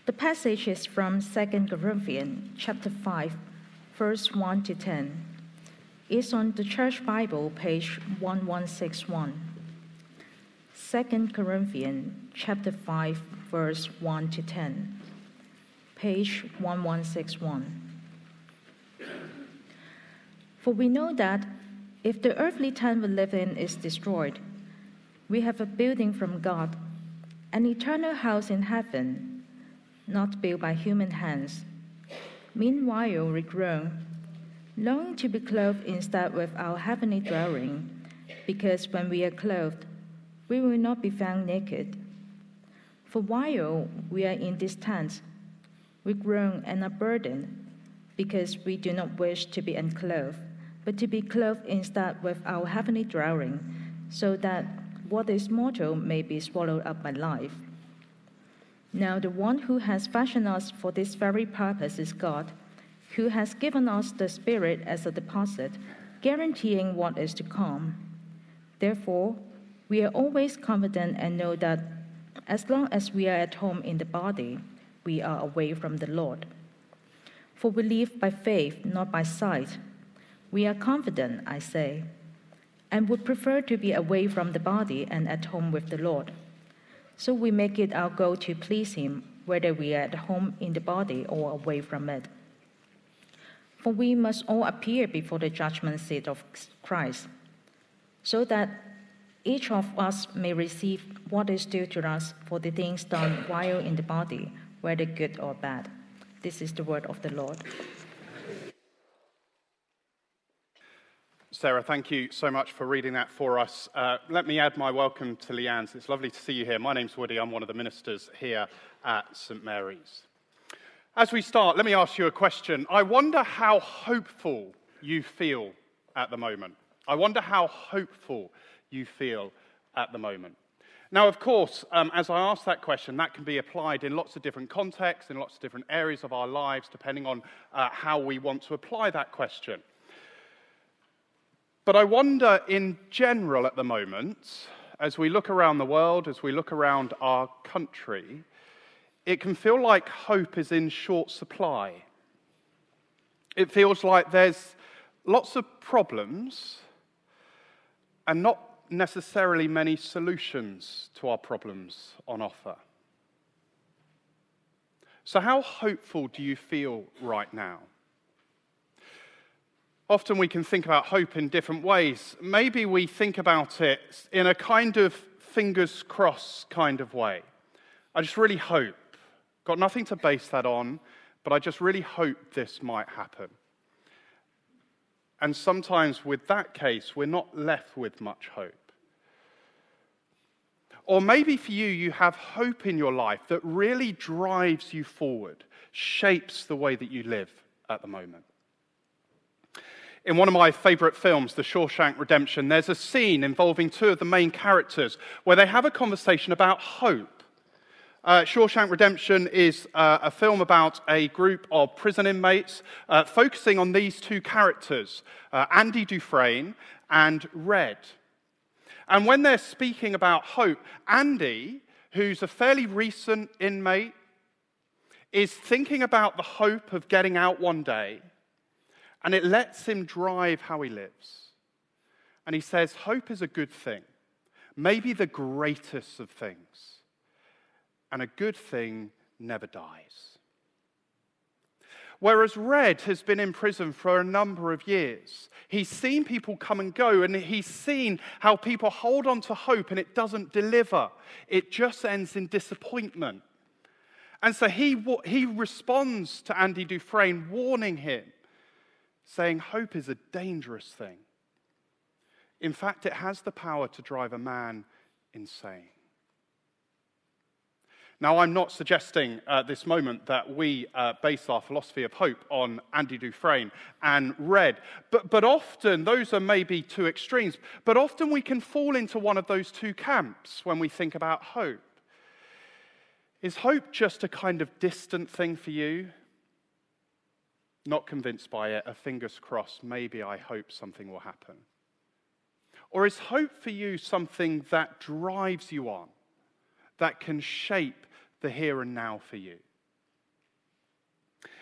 The passage is from 2 Corinthians chapter 5, verse 1 to 10. It's on the Church Bible, page 1161. 2 Corinthians chapter 5, verse 1 to 10, page 1161. For we know that if the earthly tent we live in is destroyed, we have a building from God, an eternal house in heaven, not built by human hands. Meanwhile we groan, longing to be clothed instead with our heavenly dwelling, because when we are clothed, we will not be found naked. For while we are in this tent, we groan and are burdened, because we do not wish to be unclothed, but to be clothed instead with our heavenly dwelling, so that what is mortal may be swallowed up by life. Now the one who has fashioned us for this very purpose is God, who has given us the Spirit as a deposit, guaranteeing what is to come. Therefore, we are always confident and know that as long as we are at home in the body, we are away from the Lord. For we live by faith, not by sight. We are confident, I say, and would prefer to be away from the body and at home with the Lord. So we make it our goal to please Him, whether we are at home in the body or away from it. For we must all appear before the judgment seat of Christ, so that each of us may receive what is due to us for the things done while in the body, whether good or bad. This is the word of the Lord. Sarah, thank you so much for reading that for us. Let me add my welcome to Leanne's. It's lovely to see you here. My name's Woody. I'm one of the ministers here at St. Mary's. As we start, let me ask you a question. I wonder how hopeful you feel at the moment. I wonder how hopeful you feel at the moment. Now, of course, as I ask that question, that can be applied in lots of different contexts, in lots of different areas of our lives, depending on how we want to apply that question. But I wonder, in general at the moment, as we look around the world, as we look around our country, it can feel like hope is in short supply. It feels like there's lots of problems and not necessarily many solutions to our problems on offer. So how hopeful do you feel right now? Often we can think about hope in different ways. Maybe we think about it in a kind of fingers crossed kind of way. I just really hope. Got nothing to base that on, but I just really hope this might happen. And sometimes with that case, we're not left with much hope. Or maybe for you, you have hope in your life that really drives you forward, shapes the way that you live at the moment. In one of my favourite films, The Shawshank Redemption, there's a scene involving two of the main characters where they have a conversation about hope. Shawshank Redemption is a film about a group of prison inmates focusing on these two characters, Andy Dufresne and Red. And when they're speaking about hope, Andy, who's a fairly recent inmate, is thinking about the hope of getting out one day, and it lets him drive how he lives. And he says, hope is a good thing, maybe the greatest of things. And a good thing never dies. Whereas Red has been in prison for a number of years. He's seen people come and go, and he's seen how people hold on to hope and it doesn't deliver. It just ends in disappointment. And so he responds to Andy Dufresne, warning him, saying hope is a dangerous thing. In fact, it has the power to drive a man insane. Now, I'm not suggesting at this moment that we base our philosophy of hope on Andy Dufresne and Red, but often, those are maybe two extremes, but often we can fall into one of those two camps when we think about hope. Is hope just a kind of distant thing for you? Not convinced by it, a fingers crossed, maybe I hope something will happen. Or is hope for you something that drives you on, that can shape the here and now for you?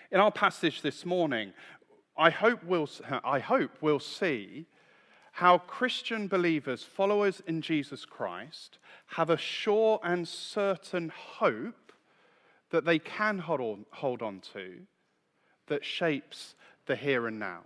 In our passage this morning, I hope we'll see how Christian believers, followers in Jesus Christ, have a sure and certain hope that they can hold on to that shapes the here and now.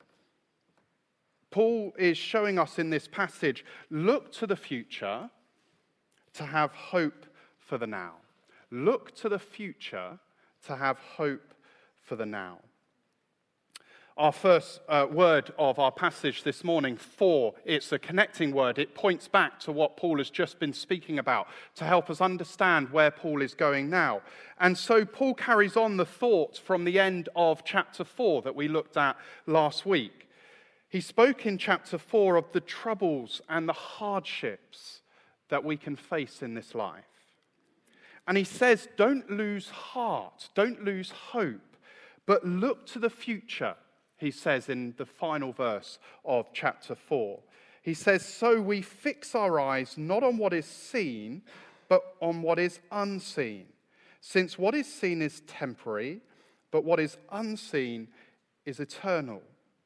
Paul is showing us in this passage, look to the future to have hope for the now. Look to the future to have hope for the now. Our first word of our passage this morning, for, it's a connecting word. It points back to what Paul has just been speaking about to help us understand where Paul is going now. And so Paul carries on the thought from the end of chapter 4 that we looked at last week. He spoke in chapter 4 of the troubles and the hardships that we can face in this life. And he says, don't lose heart, don't lose hope, but look to the future. He says in the final verse of chapter 4. He says, so we fix our eyes not on what is seen, but on what is unseen. Since what is seen is temporary, but what is unseen is eternal.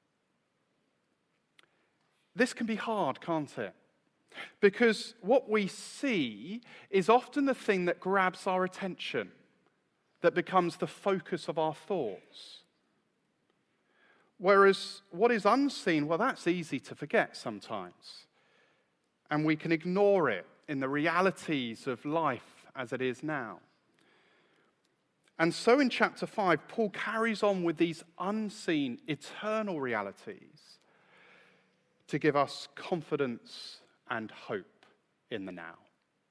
This can be hard, can't it? Because what we see is often the thing that grabs our attention, that becomes the focus of our thoughts. Whereas what is unseen, well, that's easy to forget sometimes. And we can ignore it in the realities of life as it is now. And so in chapter 5, Paul carries on with these unseen, eternal realities to give us confidence and hope in the now.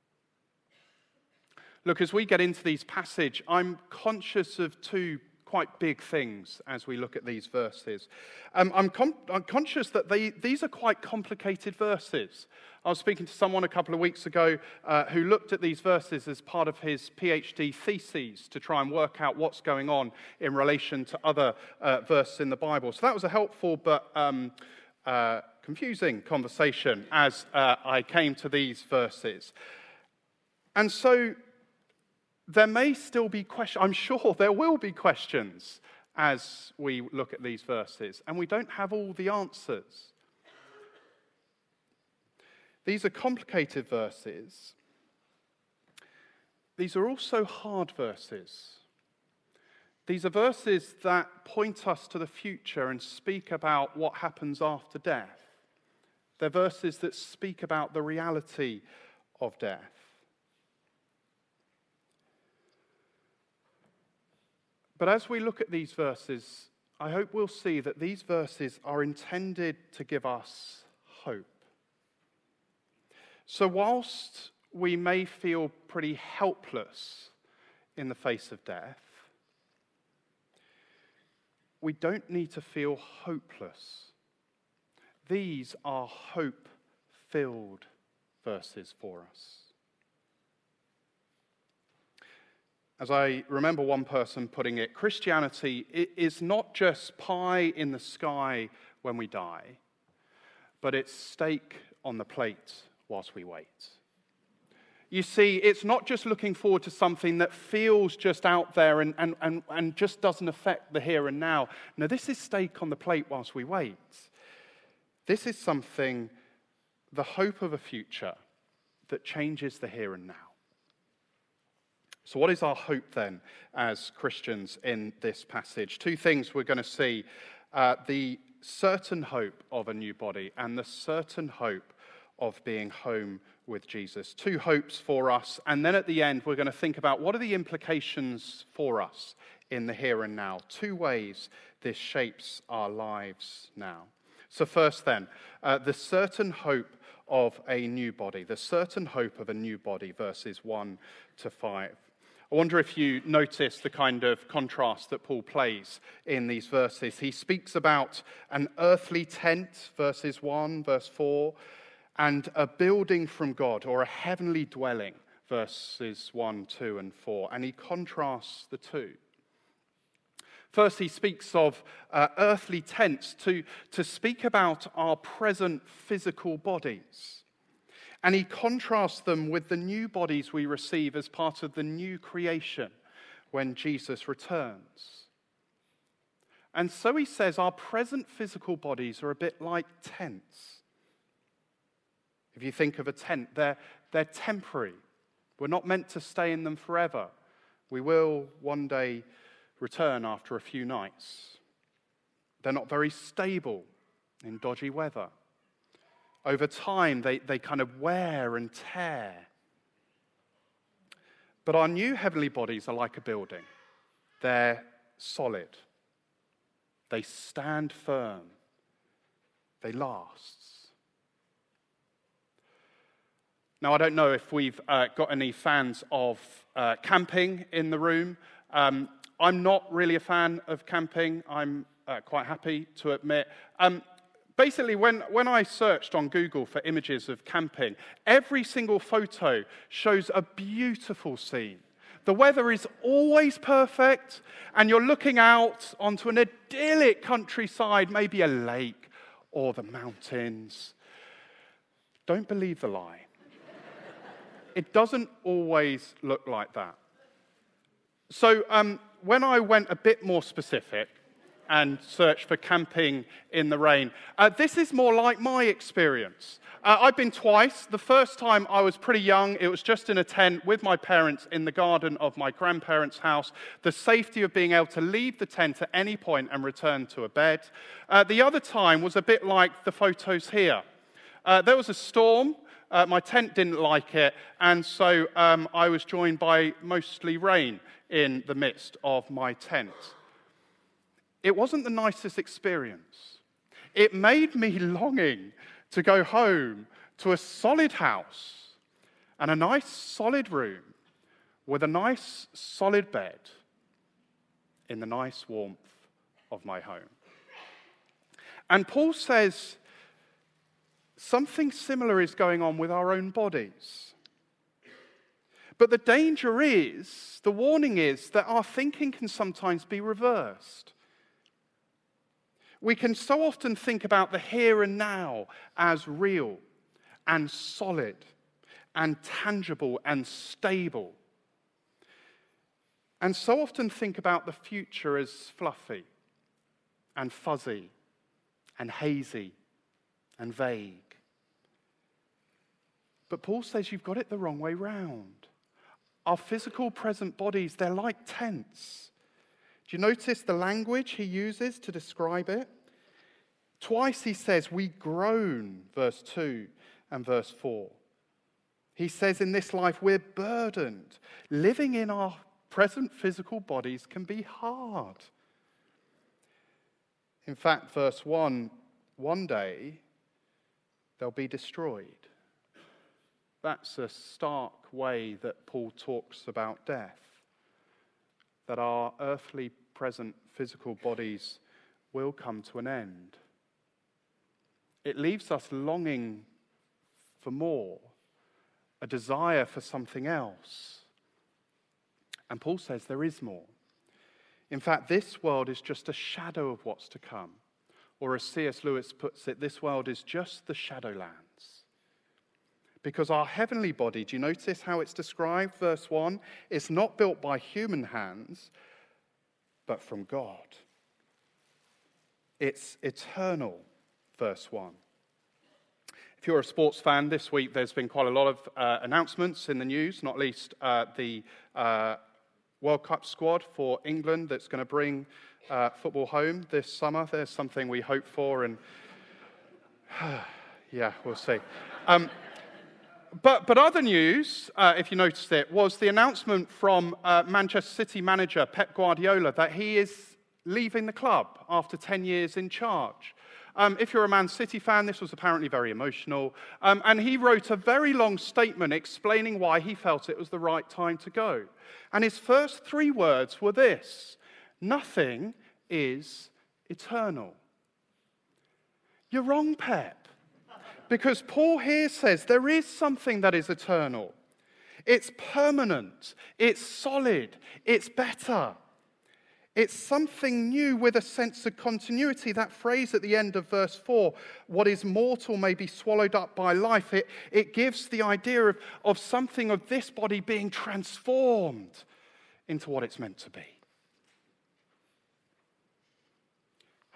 Look, as we get into these passages, I'm conscious of two quite big things as we look at these verses. I'm conscious that these are quite complicated verses. I was speaking to someone a couple of weeks ago who looked at these verses as part of his PhD thesis to try and work out what's going on in relation to other verses in the Bible. So that was a helpful but confusing conversation as I came to these verses. And so there may still be questions. I'm sure there will be questions as we look at these verses, and we don't have all the answers. These are complicated verses. These are also hard verses. These are verses that point us to the future and speak about what happens after death. They're verses that speak about the reality of death. But as we look at these verses, I hope we'll see that these verses are intended to give us hope. So whilst we may feel pretty helpless in the face of death, we don't need to feel hopeless. These are hope-filled verses for us. As I remember one person putting it, Christianity is not just pie in the sky when we die, but it's steak on the plate whilst we wait. You see, it's not just looking forward to something that feels just out there and just doesn't affect the here and now. No, this is steak on the plate whilst we wait. This is something, the hope of a future that changes the here and now. So what is our hope then as Christians in this passage? Two things we're going to see. The certain hope of a new body and the certain hope of being home with Jesus. Two hopes for us. And then at the end, we're going to think about what are the implications for us in the here and now. Two ways this shapes our lives now. So first then, the certain hope of a new body. The certain hope of a new body, verses 1 to 5. I wonder if you notice the kind of contrast that Paul plays in these verses. He speaks about an earthly tent, verses 1, verse 4, and a building from God, or a heavenly dwelling, verses 1, 2, and 4. And he contrasts the two. First, he speaks of earthly tents to speak about our present physical bodies. And he contrasts them with the new bodies we receive as part of the new creation when Jesus returns. And so he says our present physical bodies are a bit like tents. If you think of a tent, they're temporary. We're not meant to stay in them forever. We will one day return after a few nights. They're not very stable in dodgy weather. Over time, they kind of wear and tear. But our new heavenly bodies are like a building. They're solid. They stand firm. They last. Now, I don't know if we've got any fans of camping in the room. I'm not really a fan of camping. I'm quite happy to admit. Basically, when I searched on Google for images of camping, every single photo shows a beautiful scene. The weather is always perfect, and you're looking out onto an idyllic countryside, maybe a lake or the mountains. Don't believe the lie. It doesn't always look like that. So when I went a bit more specific and searched for camping in the rain, this is more like my experience. I've been twice. The first time I was pretty young. It was just in a tent with my parents in the garden of my grandparents' house. The safety of being able to leave the tent at any point and return to a bed. The other time was a bit like the photos here. There was a storm. My tent didn't like it, and so I was joined by mostly rain in the midst of my tent. It wasn't the nicest experience. It made me longing to go home to a solid house and a nice solid room with a nice solid bed in the nice warmth of my home. And Paul says something similar is going on with our own bodies. But the danger is, the warning is, that our thinking can sometimes be reversed. We can so often think about the here and now as real and solid and tangible and stable. And so often think about the future as fluffy and fuzzy and hazy and vague. But Paul says you've got it the wrong way round. Our physical present bodies, they're like tents. Do you notice the language he uses to describe it? Twice he says we groan, verse 2 and verse 4. He says in this life we're burdened. Living in our present physical bodies can be hard. In fact, verse 1, one day they'll be destroyed. That's a stark way that Paul talks about death. That our earthly present physical bodies will come to an end. It leaves us longing for more, a desire for something else. And Paul says there is more. In fact, this world is just a shadow of what's to come. Or as C.S. Lewis puts it, this world is just the shadowlands. Because our heavenly body, do you notice how it's described? Verse 1, it's not built by human hands, but from God. It's eternal, verse 1. If you're a sports fan, this week there's been quite a lot of announcements in the news, not least the World Cup squad for England that's going to bring football home this summer. There's something we hope for, and yeah, we'll see. But other news, if you noticed it, was the announcement from Manchester City manager Pep Guardiola that he is leaving the club after 10 years in charge. If you're a Man City fan, this was apparently very emotional. And he wrote a very long statement explaining why he felt it was the right time to go. And his first 3 words were this: nothing is eternal. You're wrong, Pep. Because Paul here says there is something that is eternal. It's permanent. It's solid. It's better. It's something new with a sense of continuity. That phrase at the end of verse 4, what is mortal may be swallowed up by life. It gives the idea of something of this body being transformed into what it's meant to be.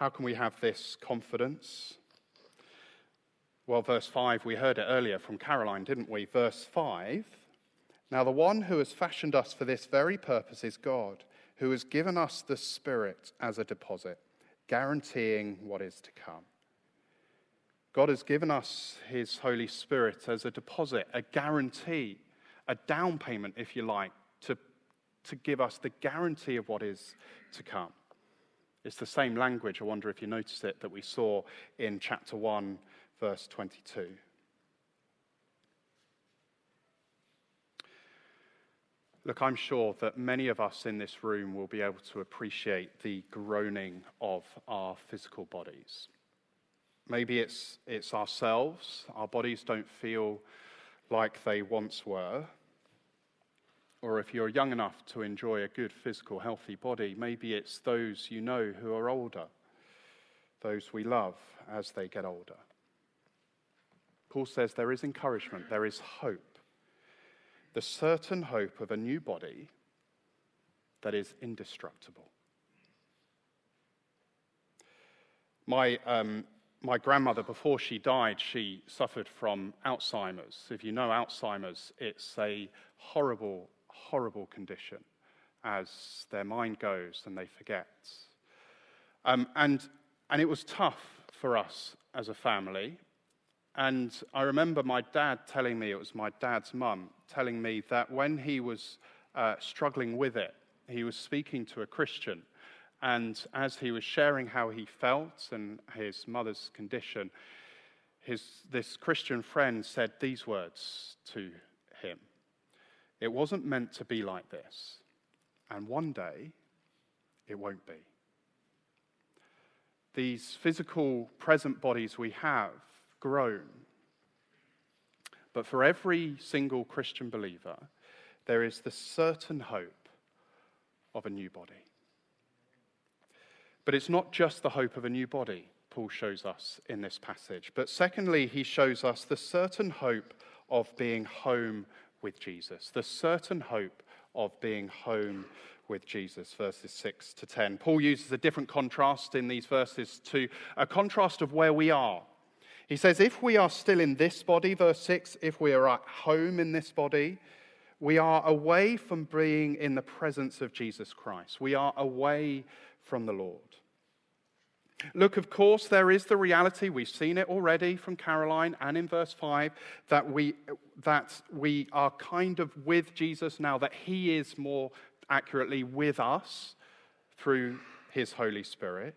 How can we have this confidence? Well, verse 5, we heard it earlier from Caroline, didn't we? Verse 5, now the one who has fashioned us for this very purpose is God, who has given us the Spirit as a deposit, guaranteeing what is to come. God has given us his Holy Spirit as a deposit, a guarantee, a down payment, if you like, to give us the guarantee of what is to come. It's the same language, I wonder if you notice it, that we saw in chapter 1, verse 22. Look, I'm sure that many of us in this room will be able to appreciate the groaning of our physical bodies. Maybe it's ourselves. Our bodies don't feel like they once were. Or if you're young enough to enjoy a good physical, healthy body, maybe it's those you know who are older, those we love as they get older. Paul says there is encouragement, there is hope, the certain hope of a new body that is indestructible. My grandmother, before she died, she suffered from Alzheimer's. If you know Alzheimer's, it's a horrible condition as their mind goes and they forget. And it was tough for us as a family. And I remember my dad telling me, it was my dad's mum, telling me that when he was struggling with it, he was speaking to a Christian. And as he was sharing how he felt and his mother's condition, this Christian friend said these words to him. It wasn't meant to be like this, and one day it won't be. These physical present bodies we have groan, but for every single Christian believer, there is the certain hope of a new body. But it's not just the hope of a new body, Paul shows us in this passage. But secondly, he shows us the certain hope of being home with Jesus. The certain hope of being home with Jesus, verses 6 to 10. Paul uses a different contrast in these verses to a contrast of where we are. He says, if we are still in this body, verse 6, if we are at home in this body, we are away from being in the presence of Jesus Christ. We are away from the Lord. Look, of course, there is the reality, we've seen it already from Caroline and in verse 5, that we are kind of with Jesus now, that he is more accurately with us through his Holy Spirit.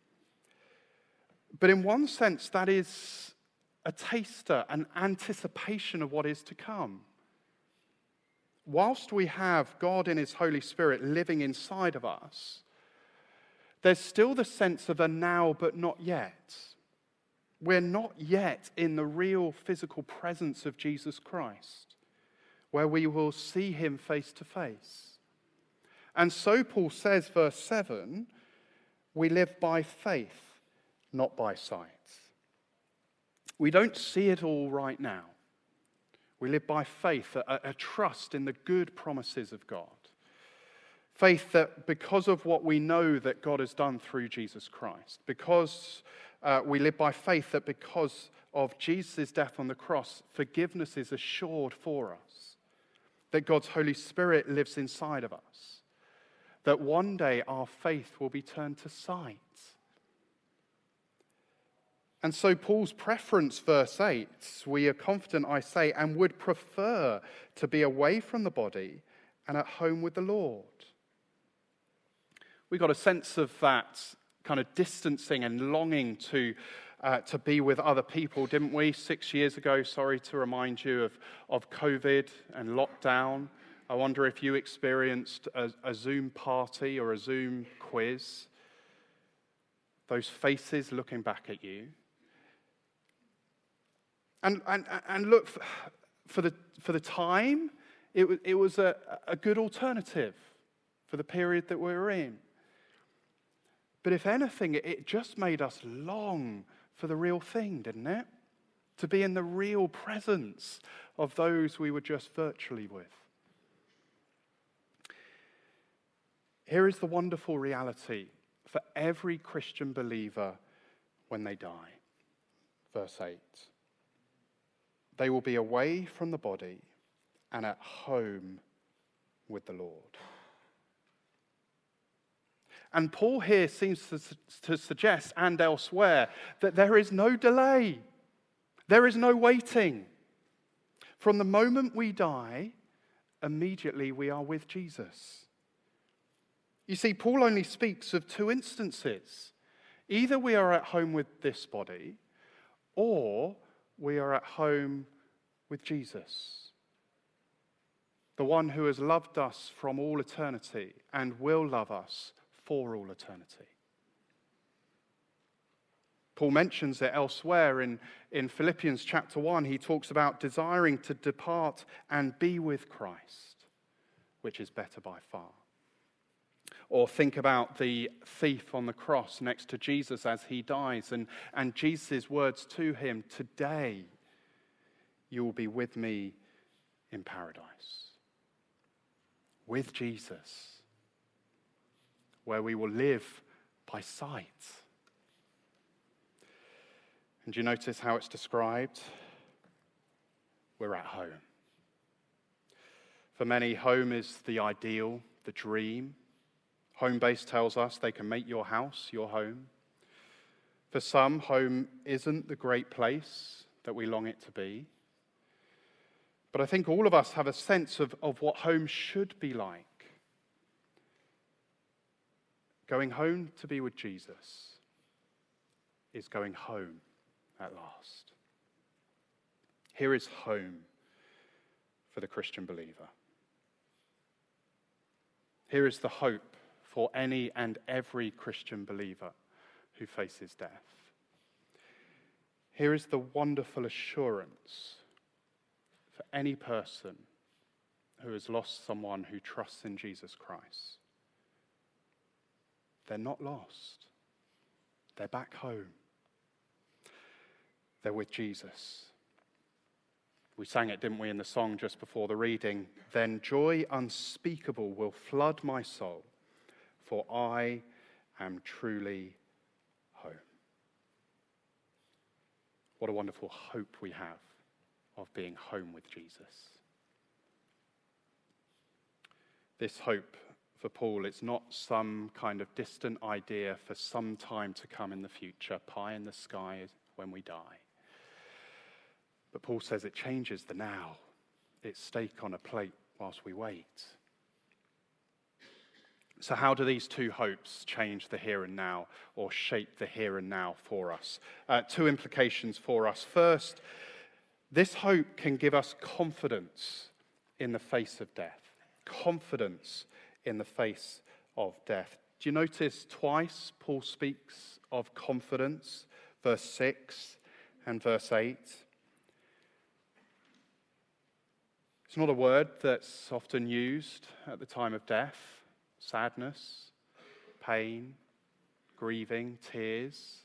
But in one sense, that is a taster, an anticipation of what is to come. Whilst we have God in his Holy Spirit living inside of us, there's still the sense of a now but not yet. We're not yet in the real physical presence of Jesus Christ, where we will see him face to face. And so Paul says, verse 7, we live by faith, not by sight. We don't see it all right now. We live by faith, a trust in the good promises of God. Faith that because of what we know that God has done through Jesus Christ, because we live by faith that because of Jesus' death on the cross, forgiveness is assured for us, that God's Holy Spirit lives inside of us, that one day our faith will be turned to sight. And so Paul's preference, verse 8, we are confident, I say, and would prefer to be away from the body and at home with the Lord. We got a sense of that kind of distancing and longing to be with other people, didn't we? 6 years ago, sorry to remind you of COVID and lockdown. I wonder if you experienced a Zoom party or a Zoom quiz. Those faces looking back at you. And look, for the time, it was a good alternative for the period that we were in. But if anything, it just made us long for the real thing, didn't it? To be in the real presence of those we were just virtually with. Here is the wonderful reality for every Christian believer when they die. Verse 8. They will be away from the body and at home with the Lord. And Paul here seems to suggest, and elsewhere, that there is no delay. There is no waiting. From the moment we die, immediately we are with Jesus. You see, Paul only speaks of two instances. Either we are at home with this body, or we are at home with Jesus, the one who has loved us from all eternity and will love us for all eternity. Paul mentions it elsewhere in Philippians chapter 1. He talks about desiring to depart and be with Christ, which is better by far. Or think about the thief on the cross next to Jesus as he dies, and Jesus' words to him, "Today you will be with me in paradise." With Jesus, where we will live by sight. And do you notice how it's described? We're at home. For many, home is the ideal, the dream. Homebase tells us they can make your house your home. For some, home isn't the great place that we long it to be. But I think all of us have a sense of what home should be like. Going home to be with Jesus is going home at last. Here is home for the Christian believer. Here is the hope for any and every Christian believer who faces death. Here is the wonderful assurance for any person who has lost someone who trusts in Jesus Christ. They're not lost. They're back home. They're with Jesus. We sang it, didn't we, in the song just before the reading? Then joy unspeakable will flood my soul, for I am truly home. What a wonderful hope we have of being home with Jesus. This hope for Paul, it's not some kind of distant idea for some time to come in the future, pie in the sky when we die. But Paul says it changes the now. It's steak on a plate whilst we wait. So how do these two hopes change the here and now, or shape the here and now for us? Two implications for us. First, this hope can give us confidence in the face of death. Confidence in the face of death. Do you notice twice Paul speaks of confidence? Verse 6 and verse 8. It's not a word that's often used at the time of death. Sadness, pain, grieving, tears.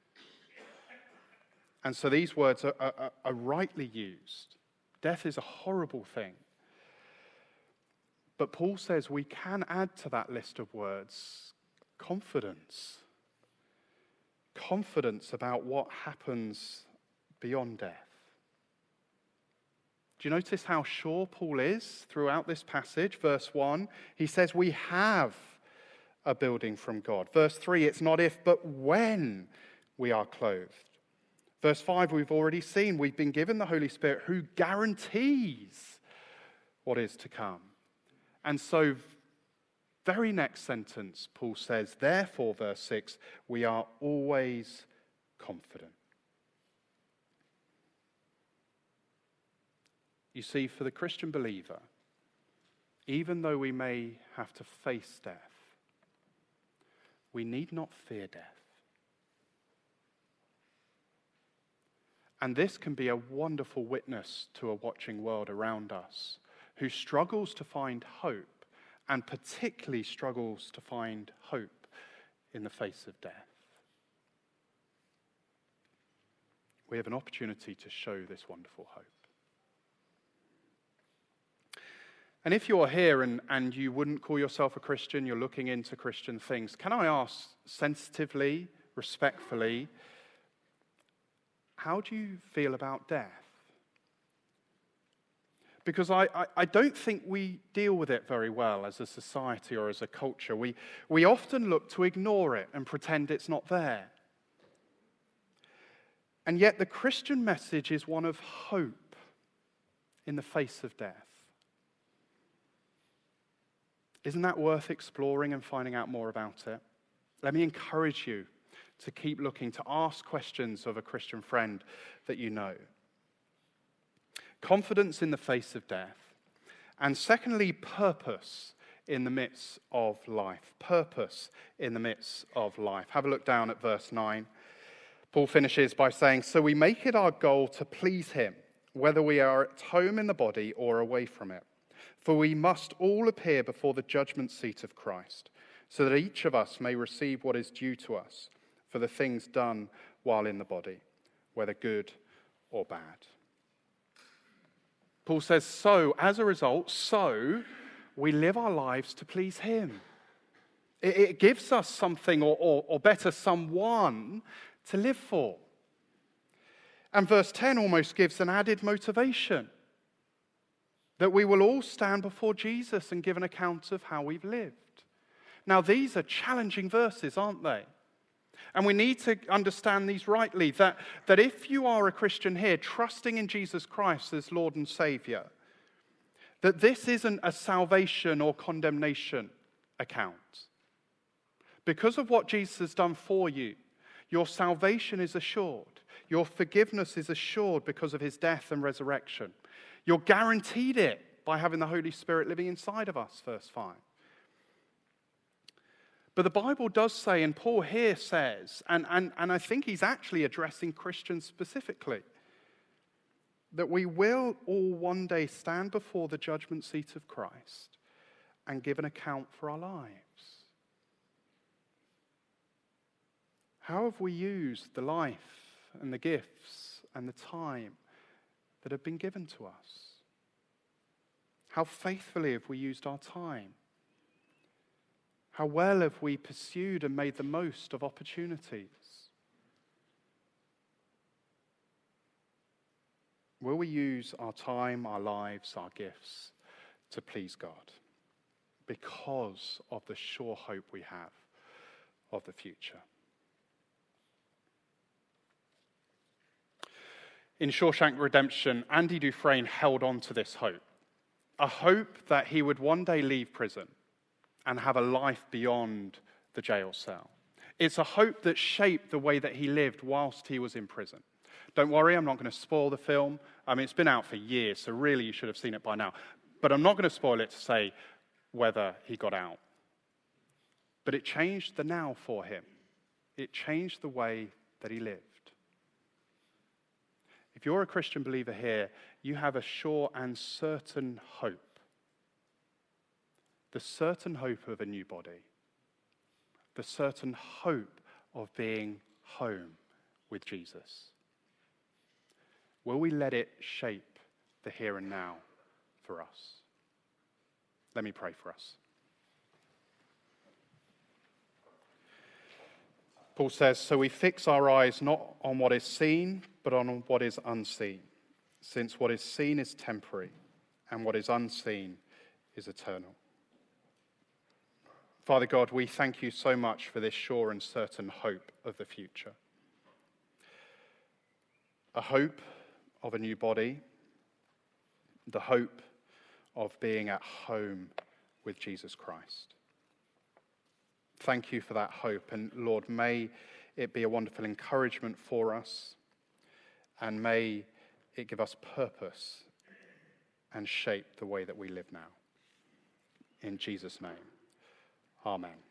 And so these words are rightly used. Death is a horrible thing. But Paul says we can add to that list of words confidence. Confidence about what happens beyond death. Do you notice how sure Paul is throughout this passage? Verse 1, he says we have a building from God. Verse 3, it's not if, but when we are clothed. Verse 5, we've already seen we've been given the Holy Spirit who guarantees what is to come. And so, very next sentence, Paul says, therefore, verse 6, we are always confident. You see, for the Christian believer, even though we may have to face death, we need not fear death. And this can be a wonderful witness to a watching world around us who struggles to find hope, and particularly struggles to find hope in the face of death. We have an opportunity to show this wonderful hope. And if you're here and you wouldn't call yourself a Christian, you're looking into Christian things, can I ask sensitively, respectfully, how do you feel about death? Because I don't think we deal with it very well as a society or as a culture. We often look to ignore it and pretend it's not there. And yet the Christian message is one of hope in the face of death. Isn't that worth exploring and finding out more about it? Let me encourage you to keep looking, to ask questions of a Christian friend that you know. Confidence in the face of death. And secondly, purpose in the midst of life. Purpose in the midst of life. Have a look down at verse 9. Paul finishes by saying, "So we make it our goal to please him, whether we are at home in the body or away from it. For we must all appear before the judgment seat of Christ, so that each of us may receive what is due to us for the things done while in the body, whether good or bad." Paul says, so, as a result, we live our lives to please him. It gives us something, or better, someone to live for. And verse 10 almost gives an added motivation, that we will all stand before Jesus and give an account of how we've lived. Now, these are challenging verses, aren't they? And we need to understand these rightly, that if you are a Christian here, trusting in Jesus Christ as Lord and Savior, that this isn't a salvation or condemnation account. Because of what Jesus has done for you, your salvation is assured. Your forgiveness is assured because of his death and resurrection. You're guaranteed it by having the Holy Spirit living inside of us, verse 5. But the Bible does say, and Paul here says, and I think he's actually addressing Christians specifically, that we will all one day stand before the judgment seat of Christ and give an account for our lives. How have we used the life and the gifts and the time that have been given to us? How faithfully have we used our time? How well have we pursued and made the most of opportunities? Will we use our time, our lives, our gifts to please God because of the sure hope we have of the future? In Shawshank Redemption, Andy Dufresne held on to this hope, a hope that he would one day leave prison and have a life beyond the jail cell. It's a hope that shaped the way that he lived whilst he was in prison. Don't worry, I'm not going to spoil the film. I mean, it's been out for years, so really you should have seen it by now. But I'm not going to spoil it to say whether he got out. But it changed the now for him. It changed the way that he lived. If you're a Christian believer here, you have a sure and certain hope. The certain hope of a new body. The certain hope of being home with Jesus. Will we let it shape the here and now for us? Let me pray for us. Paul says, so we fix our eyes not on what is seen, but on what is unseen, since what is seen is temporary, and what is unseen is eternal. Father God, we thank you so much for this sure and certain hope of the future. A hope of a new body, the hope of being at home with Jesus Christ. Thank you for that hope, and Lord, may it be a wonderful encouragement for us, and may it give us purpose and shape the way that we live now. In Jesus' name, amen.